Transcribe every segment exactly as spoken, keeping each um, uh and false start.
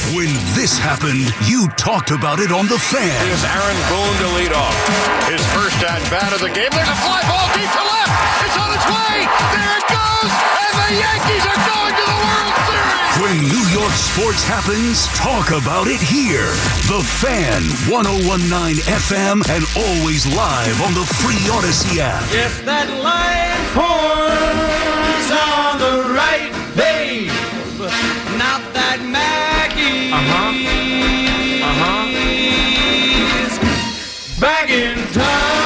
When this happened, you talked about it on The Fan. Here's Aaron Boone to lead off. His first at-bat of the game. There's a fly ball deep to left. It's on its way. There it goes. And the Yankees are going to the World Series. When New York sports happens, talk about it here. The Fan, one oh one point nine F M, and always live on the free Odyssey app. If that line pours on the right, babe, not that Maggie uh-huh. Uh-huh. back in town.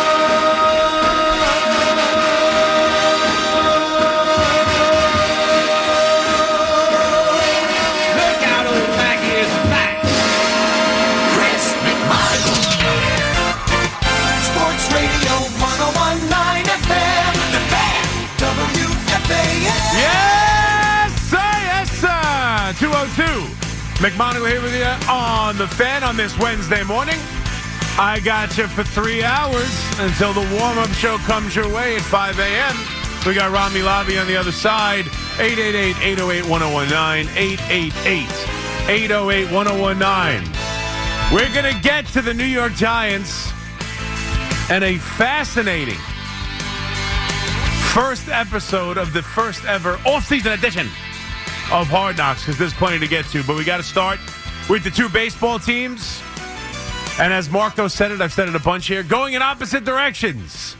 Look out, old Maggie is back. Chris McMichael. Sports Radio one oh one point nine F M. The Fan. W F A N. Yes, sir, yes, sir. two oh two. McMonagle here with you on The Fan on this Wednesday morning. I got you for three hours until the warm-up show comes your way at five a.m. We got Rami Lavi on the other side. eight eight eight, eight oh eight, one oh one nine. eight eight eight, eight oh eight, one oh one nine. We're going to get to the New York Giants and a fascinating first episode of the first ever off-season edition of Hard Knocks, because there's plenty to get to. But we got to start with the two baseball teams. And as Marco said it, I've said it a bunch here, going in opposite directions.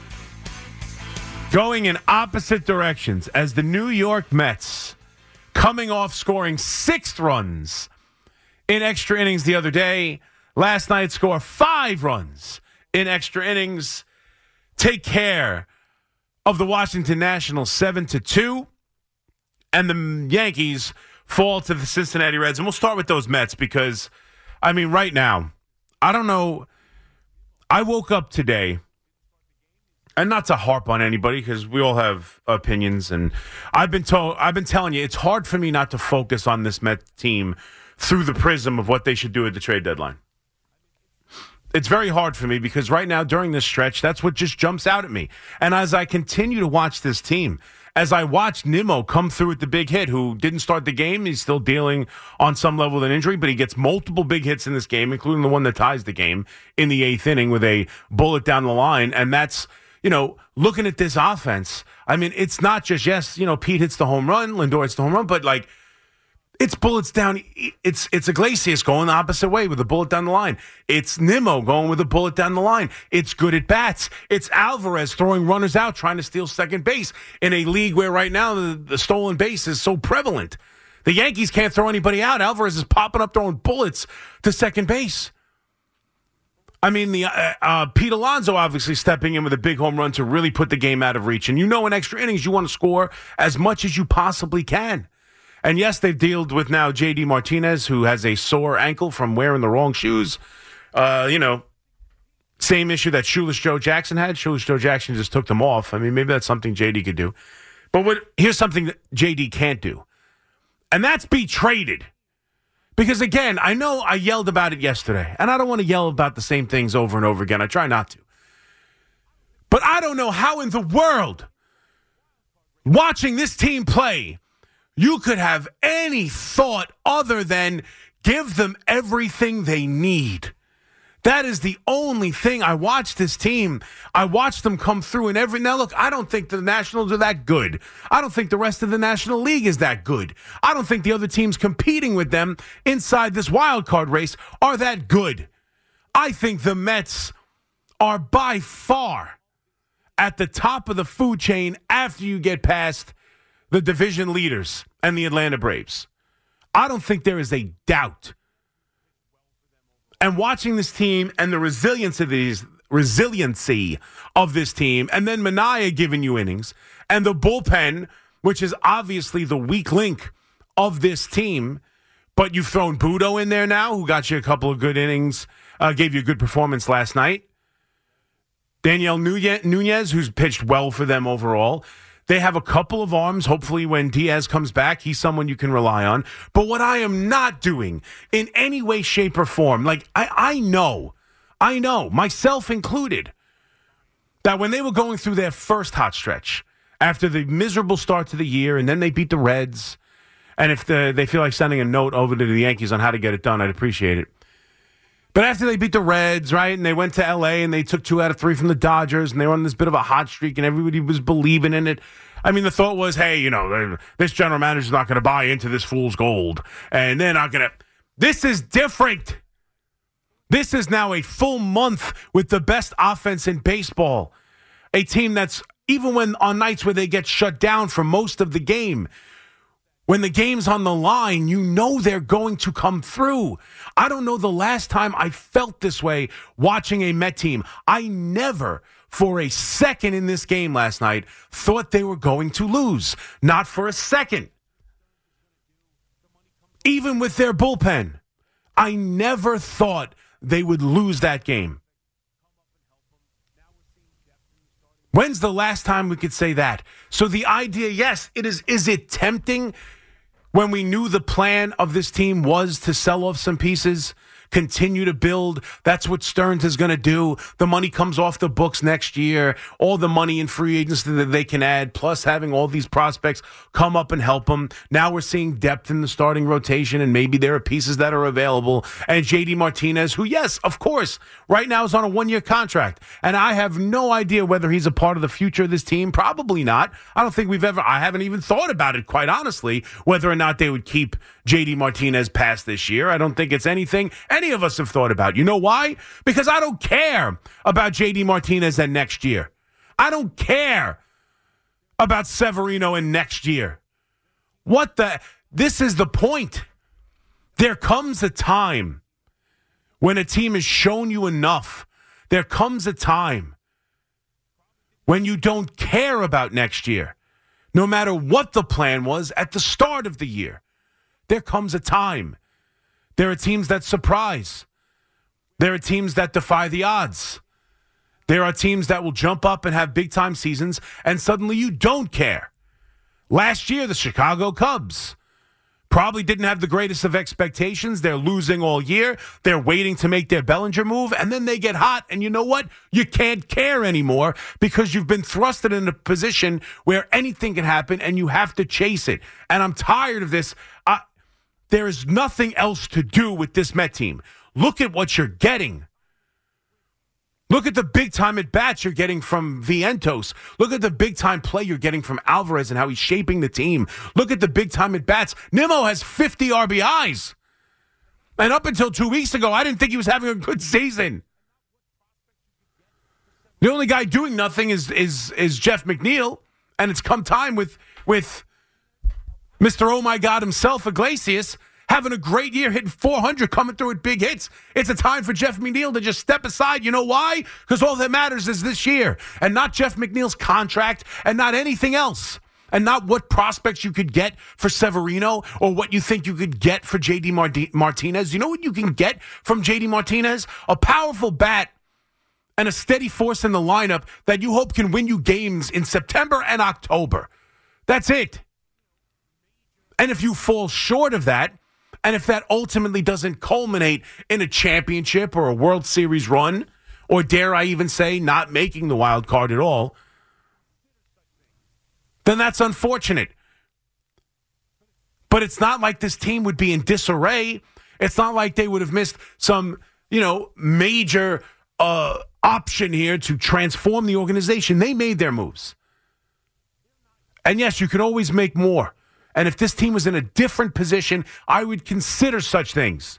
Going in opposite directions as the New York Mets, coming off scoring six runs in extra innings the other day, last night score five runs in extra innings, take care of the Washington Nationals seven to two, and the Yankees fall to the Cincinnati Reds. And we'll start with those Mets because, I mean, right now, I don't know. I woke up today, and not to harp on anybody because we all have opinions, and I've been told, I've been telling you, it's hard for me not to focus on this Mets team through the prism of what they should do at the trade deadline. It's very hard for me because right now during this stretch, that's what just jumps out at me. And as I continue to watch this team, as I watch Nimmo come through with the big hit, who didn't start the game, he's still dealing on some level with an injury, but he gets multiple big hits in this game, including the one that ties the game in the eighth inning with a bullet down the line. And that's, you know, looking at this offense, I mean, it's not just, yes, you know, Pete hits the home run, Lindor hits the home run, but like, it's bullets down. It's it's Iglesias going the opposite way with a bullet down the line. It's Nimmo going with a bullet down the line. It's good at bats. It's Alvarez throwing runners out, trying to steal second base in a league where right now the, the stolen base is so prevalent. The Yankees can't throw anybody out. Alvarez is popping up throwing bullets to second base. I mean, the uh, uh, Pete Alonso obviously stepping in with a big home run to really put the game out of reach. And you know in extra innings you want to score as much as you possibly can. And yes, they've dealt with now J D Martinez, who has a sore ankle from wearing the wrong shoes. Uh, you know, same issue that Shoeless Joe Jackson had. Shoeless Joe Jackson just took them off. I mean, maybe that's something J D could do. But what, here's something that J D can't do. And that's be traded. Because, again, I know I yelled about it yesterday. And I don't want to yell about the same things over and over again. I try not to. But I don't know how in the world, watching this team play, you could have any thought other than give them everything they need. That is the only thing. I watched this team. I watched them come through in every... Now, look, I don't think the Nationals are that good. I don't think the rest of the National League is that good. I don't think the other teams competing with them inside this wild card race are that good. I think the Mets are by far at the top of the food chain after you get past the division leaders and the Atlanta Braves. I don't think there is a doubt. And watching this team and the resilience of these, resiliency of this team, and then Manaea giving you innings, and the bullpen, which is obviously the weak link of this team, but you've thrown Budo in there now, who got you a couple of good innings, uh, gave you a good performance last night. Daniel Nunez, who's pitched well for them overall. They have a couple of arms. Hopefully when Diaz comes back, he's someone you can rely on. But what I am not doing in any way, shape, or form, like I, I know, I know, myself included, that when they were going through their first hot stretch, after the miserable start to the year, and then they beat the Reds, And if the, they feel like sending a note over to the Yankees on how to get it done, I'd appreciate it. But after they beat the Reds, right, and they went to L A and they took two out of three from the Dodgers, and they were on this bit of a hot streak, and everybody was believing in it. I mean, the thought was, hey, you know, this general manager's not going to buy into this fool's gold, and they're not going to. This is different. This is now a full month with the best offense in baseball. A team that's, even when on nights where they get shut down for most of the game, when the game's on the line, you know they're going to come through. I don't know the last time I felt this way watching a Met team. I never, for a second in this game last night, thought they were going to lose. Not for a second. Even with their bullpen, I never thought they would lose that game. When's the last time we could say that? So the idea, yes, it is. Is it tempting when we knew the plan of this team was to sell off some pieces, continue to build? That's what Stearns is going to do. The money comes off the books next year. All the money in free agency that they can add, plus having all these prospects come up and help them. Now we're seeing depth in the starting rotation, and maybe there are pieces that are available. And J D Martinez, who, yes, of course, right now is on a one-year contract. And I have no idea whether he's a part of the future of this team. Probably not. I don't think we've ever, I haven't even thought about it, quite honestly, whether or not they would keep J D Martinez past this year. I don't think it's anything any of us have thought about. You know why? Because I don't care about J D Martinez and next year. I don't care about Severino in next year. What the? This is the point. There comes a time when a team has shown you enough. There comes a time when you don't care about next year, no matter what the plan was at the start of the year. There comes a time. There are teams that surprise. There are teams that defy the odds. There are teams that will jump up and have big-time seasons, and suddenly you don't care. Last year, the Chicago Cubs probably didn't have the greatest of expectations. They're losing all year. They're waiting to make their Bellinger move, and then they get hot, and you know what? You can't care anymore because you've been thrusted in a position where anything can happen, and you have to chase it. And I'm tired of this. I, there is nothing else to do with this Met team. Look at what you're getting. Look at the big-time at-bats you're getting from Vientos. Look at the big-time play you're getting from Alvarez and how he's shaping the team. Look at the big-time at-bats. Nimmo has fifty R B Is. And up until two weeks ago, I didn't think he was having a good season. The only guy doing nothing is is is Jeff McNeil, and it's come time with, with Mister Oh My God himself, Iglesias, having a great year, hitting four hundred, coming through with big hits. It's a time for Jeff McNeil to just step aside. You know why? Because all that matters is this year, and not Jeff McNeil's contract, and not anything else, and not what prospects you could get for Severino or what you think you could get for J D Mart- Martinez. You know what you can get from J D Martinez? A powerful bat and a steady force in the lineup that you hope can win you games in September and October. That's it. And if you fall short of that, and if that ultimately doesn't culminate in a championship or a World Series run, or dare I even say not making the wild card at all, then that's unfortunate. But it's not like this team would be in disarray. It's not like they would have missed some, you know, major uh, option here to transform the organization. They made their moves. And yes, you can always make more. And if this team was in a different position, I would consider such things.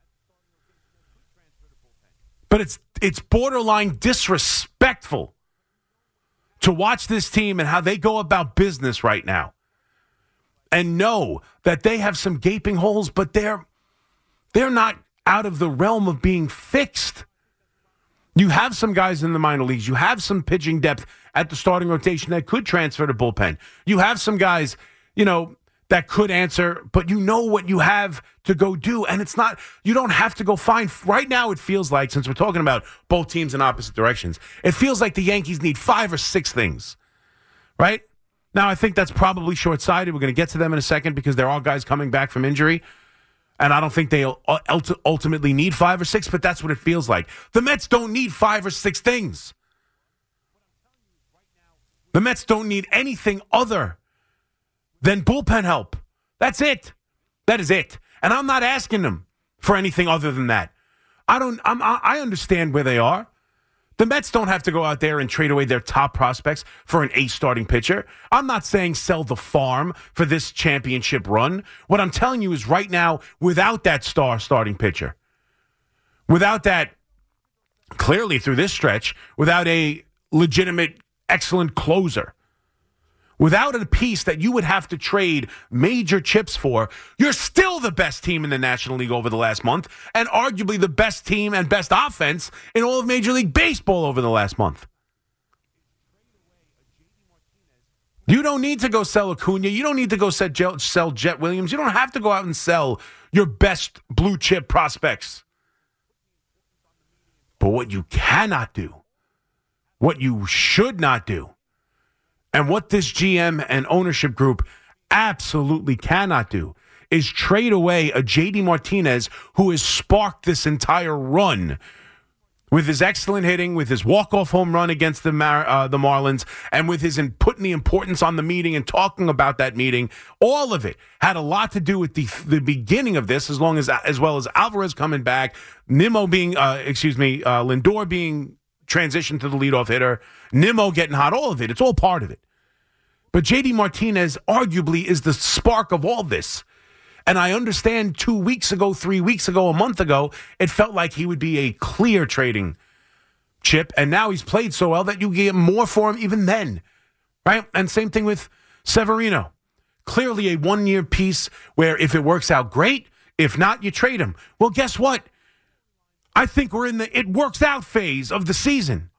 But it's it's borderline disrespectful to watch this team and how they go about business right now and know that they have some gaping holes, but they're they're not out of the realm of being fixed. You have some guys in the minor leagues. You have some pitching depth at the starting rotation that could transfer to bullpen. You have some guys, you know, that could answer, but you know what you have to go do. And it's not, you don't have to go find, right now it feels like, since we're talking about both teams in opposite directions, it feels like the Yankees need five or six things, right? Now, I think that's probably short-sighted. We're going to get to them in a second because there are guys coming back from injury. And I don't think they ultimately need five or six, but that's what it feels like. The Mets don't need five or six things. The Mets don't need anything other than bullpen help. That's it. That is it. And I'm not asking them for anything other than that. I don't. I'm, I understand where they are. The Mets don't have to go out there and trade away their top prospects for an ace starting pitcher. I'm not saying sell the farm for this championship run. What I'm telling you is right now, without that star starting pitcher, without that, clearly through this stretch, without a legitimate, excellent closer, without a piece that you would have to trade major chips for, you're still the best team in the National League over the last month, and arguably the best team and best offense in all of Major League Baseball over the last month. You don't need to go sell Acuna. You don't need to go sell Jet Williams. You don't have to go out and sell your best blue chip prospects. But what you cannot do, what you should not do, and what this G M and ownership group absolutely cannot do is trade away a J D Martinez who has sparked this entire run with his excellent hitting, with his walk-off home run against the Mar- uh, the Marlins, and with his in- putting the importance on the meeting and talking about that meeting. All of it had a lot to do with the the beginning of this, as long as as well as Alvarez coming back, Nimmo being, uh, excuse me, uh, Lindor being transitioned to the leadoff hitter, Nimmo getting hot, all of it. It's all part of it. But J D Martinez arguably is the spark of all this. And I understand two weeks ago, three weeks ago, a month ago, it felt like he would be a clear trading chip. And now he's played so well that you get more for him even then. Right? And same thing with Severino. Clearly a one-year piece where if it works out, great. If not, you trade him. Well, guess what? I think we're in the it works out phase of the season.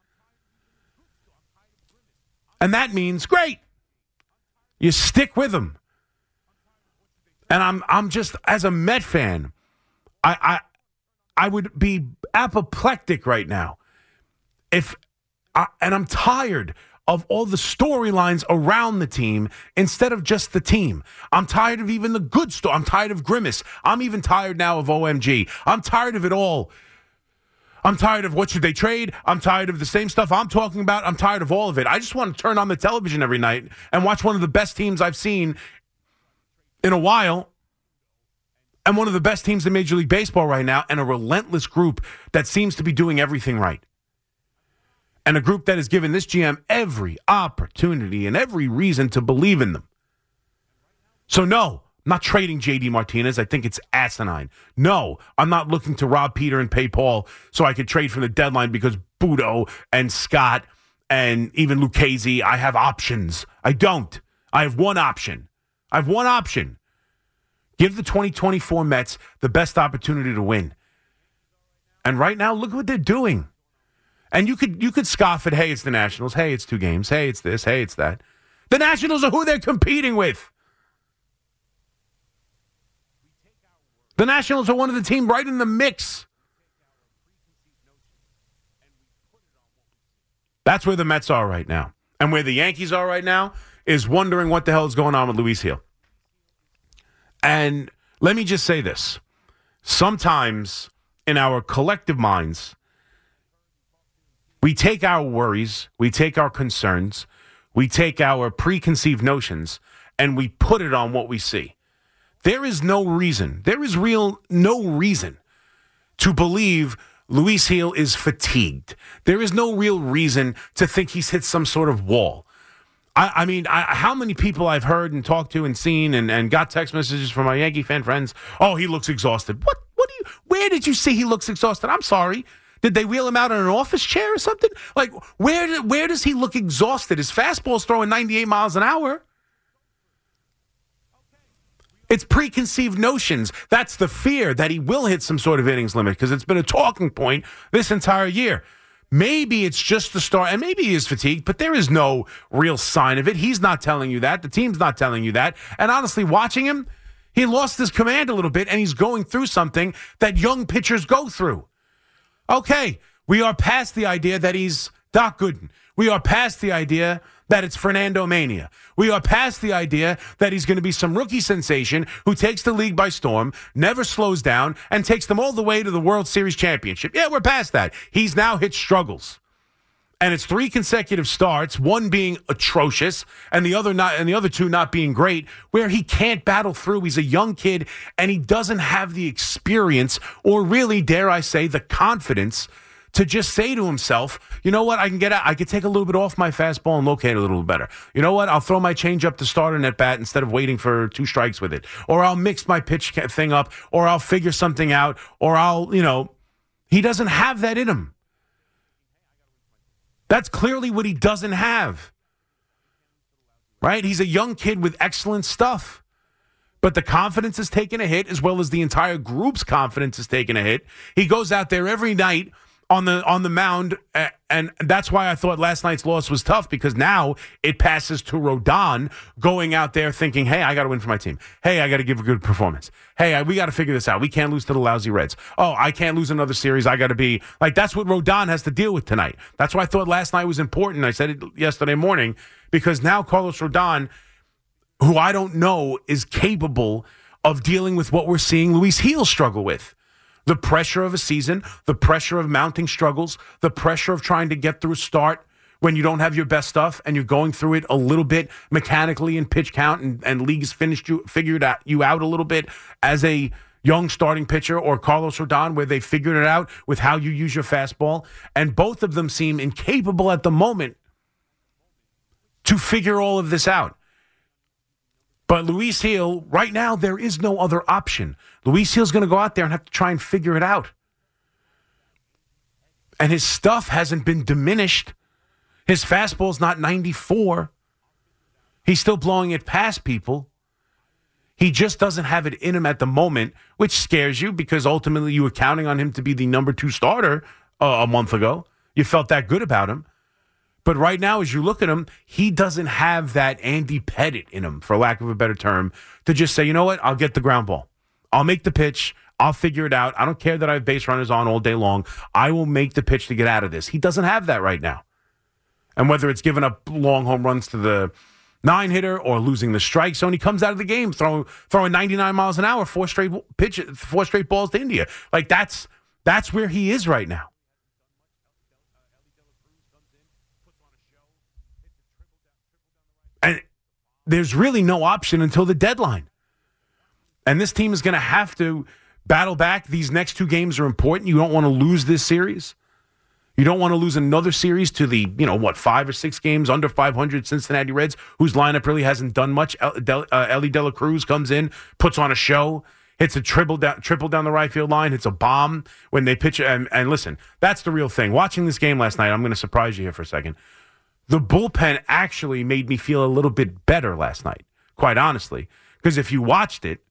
And that means, great. You stick with him. And I'm I'm just, as a Met fan, I I, I would be apoplectic right now. If I, and I'm tired of all the storylines around the team instead of just the team. I'm tired of even the good story. I'm tired of Grimace. I'm even tired now of O M G. I'm tired of it all. I'm tired of what should they trade. I'm tired of the same stuff I'm talking about. I'm tired of all of it. I just want to turn on the television every night and watch one of the best teams I've seen in a while, and one of the best teams in Major League Baseball right now, and a relentless group that seems to be doing everything right. And a group that has given this G M every opportunity and every reason to believe in them. So no, I'm not trading J D Martinez. I think it's asinine. No, I'm not looking to rob Peter and pay Paul so I could trade from the deadline because Budo and Scott and even Lucchesi, I have options. I don't. I have one option. I have one option. Give the twenty twenty-four Mets the best opportunity to win. And right now, look at what they're doing. And you could you could scoff at, hey, it's the Nationals. Hey, it's two games. Hey, it's this. Hey, it's that. The Nationals are who they're competing with. The Nationals are one of the team right in the mix. That's where the Mets are right now. And where the Yankees are right now is wondering what the hell is going on with Luis Gil. And let me just say this. Sometimes in our collective minds, we take our worries, we take our concerns, we take our preconceived notions, and we put it on what we see. There is no reason, there is real no reason to believe Luis Gil is fatigued. There is no real reason to think he's hit some sort of wall. I, I mean, I, how many people I've heard and talked to and seen and, and got text messages from my Yankee fan friends, oh, he looks exhausted. What? What do you? Where did you see he looks exhausted? I'm sorry. Did they wheel him out in an office chair or something? Like, where, where does he look exhausted? His fastball's throwing ninety-eight miles an hour. It's preconceived notions. That's the fear that he will hit some sort of innings limit because it's been a talking point this entire year. Maybe it's just the start, and maybe he is fatigued, but there is no real sign of it. He's not telling you that. The team's not telling you that. And honestly, watching him, he lost his command a little bit, and he's going through something that young pitchers go through. Okay, we are past the idea that he's Doc Gooden. We are past the idea that it's Fernando Mania. We are past the idea that he's going to be some rookie sensation who takes the league by storm, never slows down, and takes them all the way to the World Series championship. Yeah, we're past that. He's now hit struggles. And it's three consecutive starts, one being atrocious and the other not, and the other two not being great, where he can't battle through. He's a young kid and he doesn't have the experience or really, dare I say, the confidence to just say to himself, you know what, I can get out, I can take a little bit off my fastball and locate a little better. You know what, I'll throw my changeup to start an at bat instead of waiting for two strikes with it. Or I'll mix my pitch thing up, or I'll figure something out, or I'll, you know, he doesn't have that in him. That's clearly what he doesn't have. Right? He's a young kid with excellent stuff. But the confidence is taking a hit, as well as the entire group's confidence is taking a hit. He goes out there every night on the on the mound, and that's why I thought last night's loss was tough, because now it passes to Rodon going out there thinking, hey, I got to win for my team. Hey, I got to give a good performance. Hey, I, we got to figure this out. We can't lose to the lousy Reds. Oh, I can't lose another series. I got to be like, that's what Rodon has to deal with tonight. That's why I thought last night was important. I said it yesterday morning, because now Carlos Rodon, who I don't know is capable of dealing with what we're seeing Luis Gil struggle with. The pressure of a season, the pressure of mounting struggles, the pressure of trying to get through a start when you don't have your best stuff and you're going through it a little bit mechanically in pitch count, and, and leagues finished you, figured out, you out a little bit as a young starting pitcher, or Carlos Rodon, where they figured it out with how you use your fastball. And both of them seem incapable at the moment to figure all of this out. But Luis Gil, right now, there is no other option. Luis Gil's going to go out there and have to try and figure it out. And his stuff hasn't been diminished. His fastball's not ninety-four. He's still blowing it past people. He just doesn't have it in him at the moment, which scares you, because ultimately you were counting on him to be the number two starter uh, a month ago. You felt that good about him. But right now, as you look at him, he doesn't have that Andy Pettitte in him, for lack of a better term, to just say, you know what, I'll get the ground ball. I'll make the pitch. I'll figure it out. I don't care that I have base runners on all day long. I will make the pitch to get out of this. He doesn't have that right now. And whether it's giving up long home runs to the nine hitter or losing the strike zone, he comes out of the game throwing throwing ninety-nine miles an hour, four straight pitches, four straight balls to India. Like that's that's where he is right now. And there's really no option until the deadline. And this team is going to have to battle back. These next two games are important. You don't want to lose this series. You don't want to lose another series to the, you know, what, five or six games under five hundred Cincinnati Reds, whose lineup really hasn't done much. El- Del- uh, Ellie De La Cruz comes in, puts on a show, hits a triple down, triple down the right field line, hits a bomb when they pitch. And, and listen, that's the real thing. Watching this game last night, I'm going to surprise you here for a second. The bullpen actually made me feel a little bit better last night, quite honestly. Because if you watched it,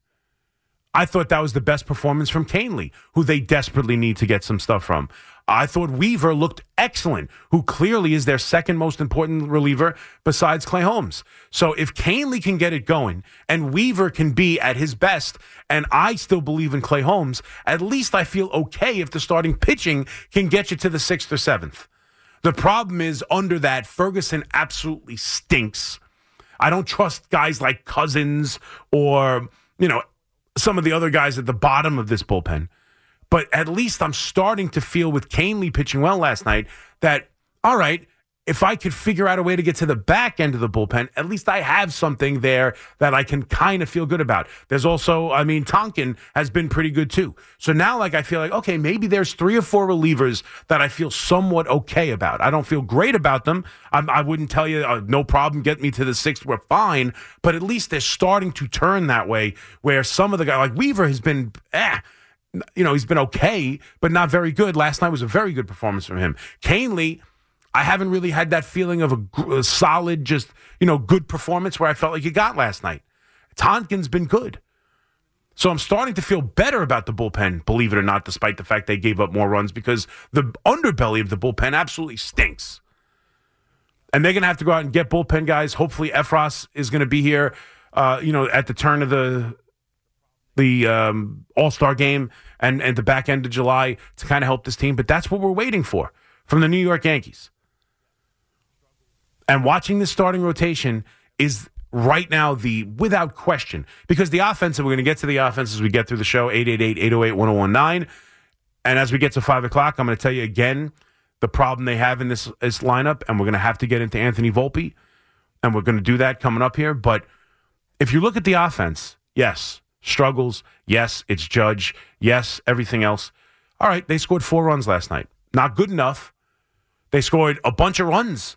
I thought that was the best performance from Canely, who they desperately need to get some stuff from. I thought Weaver looked excellent, who clearly is their second most important reliever besides Clay Holmes. So if Canely can get it going and Weaver can be at his best, and I still believe in Clay Holmes, at least I feel okay if the starting pitching can get you to the sixth or seventh. The problem is, under that, Ferguson absolutely stinks. I don't trust guys like Cousins or, you know, some of the other guys at the bottom of this bullpen. But at least I'm starting to feel, with Canely pitching well last night, that, all right, if I could figure out a way to get to the back end of the bullpen, at least I have something there that I can kind of feel good about. There's also, I mean, Tonkin has been pretty good too. So now, like, I feel like, okay, maybe there's three or four relievers that I feel somewhat okay about. I don't feel great about them. I'm, I wouldn't tell you, uh, no problem, get me to the sixth, we're fine. But at least they're starting to turn that way, where some of the guys, like Weaver has been, eh, you know, he's been okay, but not very good. Last night was a very good performance from him. Canely, I haven't really had that feeling of a, a solid, just, you know, good performance where I felt like you got last night. Tonkin's been good. So I'm starting to feel better about the bullpen, believe it or not, despite the fact they gave up more runs, because the underbelly of the bullpen absolutely stinks. And they're going to have to go out and get bullpen guys. Hopefully Efros is going to be here, uh, you know, at the turn of the the um, All-Star game and, and the back end of July to kind of help this team. But that's what we're waiting for from the New York Yankees. And watching this starting rotation is right now the, without question, because the offensive, we're going to get to the offense as we get through the show, eight eight eight, eight oh eight, one oh one nine. And as we get to five o'clock, I'm going to tell you again the problem they have in this, this lineup, and we're going to have to get into Anthony Volpe, and we're going to do that coming up here. But if you look at the offense, yes, struggles. Yes, it's Judge. Yes, everything else. All right, they scored four runs last night. Not good enough. They scored a bunch of runs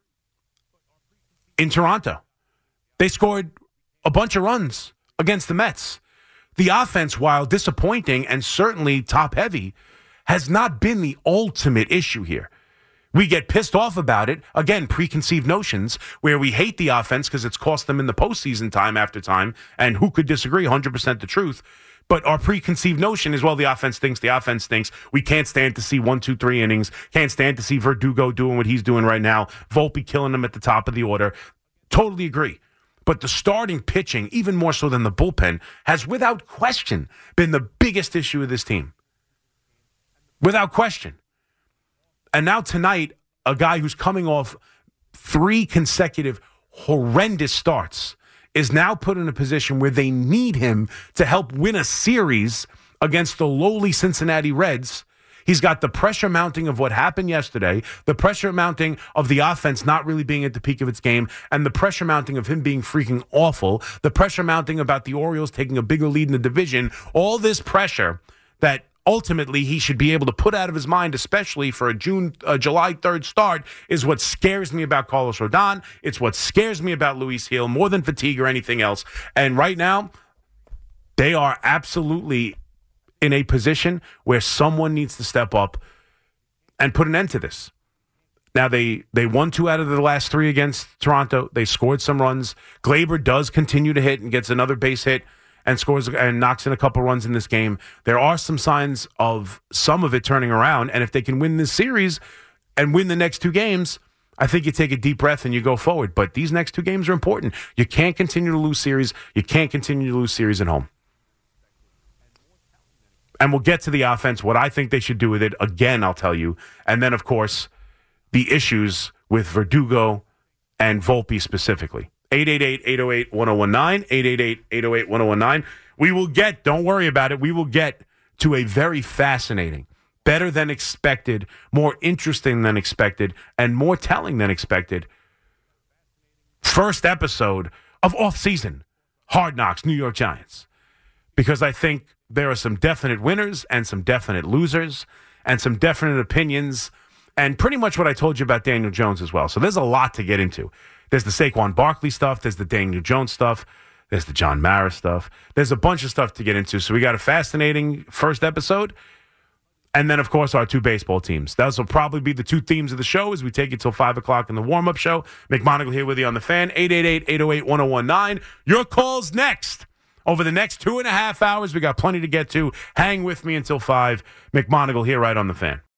in Toronto. They scored a bunch of runs against the Mets. The offense, while disappointing and certainly top-heavy, has not been the ultimate issue here. We get pissed off about it. Again, preconceived notions where we hate the offense because it's cost them in the postseason time after time. And who could disagree? one hundred percent the truth. But our preconceived notion is, well, the offense stinks, the offense stinks. We can't stand to see one, two, three innings. Can't stand to see Verdugo doing what he's doing right now. Volpe killing him at the top of the order. Totally agree. But the starting pitching, even more so than the bullpen, has without question been the biggest issue of this team. Without question. And now tonight, a guy who's coming off three consecutive horrendous starts is now put in a position where they need him to help win a series against the lowly Cincinnati Reds. He's got the pressure mounting of what happened yesterday, the pressure mounting of the offense not really being at the peak of its game, and the pressure mounting of him being freaking awful, the pressure mounting about the Orioles taking a bigger lead in the division, all this pressure that ultimately he should be able to put out of his mind, especially for a June, uh, July third start, is what scares me about Carlos Rodon. It's what scares me about Luis Gil more than fatigue or anything else. And right now, they are absolutely in a position where someone needs to step up and put an end to this. Now, they, they won two out of the last three against Toronto. They scored some runs. Glaber does continue to hit and gets another base hit and scores and knocks in a couple runs in this game. There are some signs of some of it turning around, and if they can win this series and win the next two games, I think you take a deep breath and you go forward. But these next two games are important. You can't continue to lose series. You can't continue to lose series at home. And we'll get to the offense, what I think they should do with it. Again, I'll tell you. And then, of course, the issues with Verdugo and Volpe specifically. eight eight eight, eight oh eight, one oh one nine, eight eight eight, eight oh eight, one oh one nine. We will get, don't worry about it, we will get to a very fascinating, better than expected, more interesting than expected, and more telling than expected first episode of off-season Hard Knocks New York Giants. Because I think there are some definite winners and some definite losers and some definite opinions and pretty much what I told you about Daniel Jones as well. So there's a lot to get into. There's the Saquon Barkley stuff. There's the Daniel Jones stuff. There's the John Mara stuff. There's a bunch of stuff to get into. So we got a fascinating first episode. And then, of course, our two baseball teams. Those will probably be the two themes of the show as we take it till five o'clock in the warm-up show. McMonagle here with you on the Fan. eight eight eight, eight oh eight, one oh one nine. Your calls next. Over the next two and a half hours, we got plenty to get to. Hang with me until five. McMonagle here right on the Fan.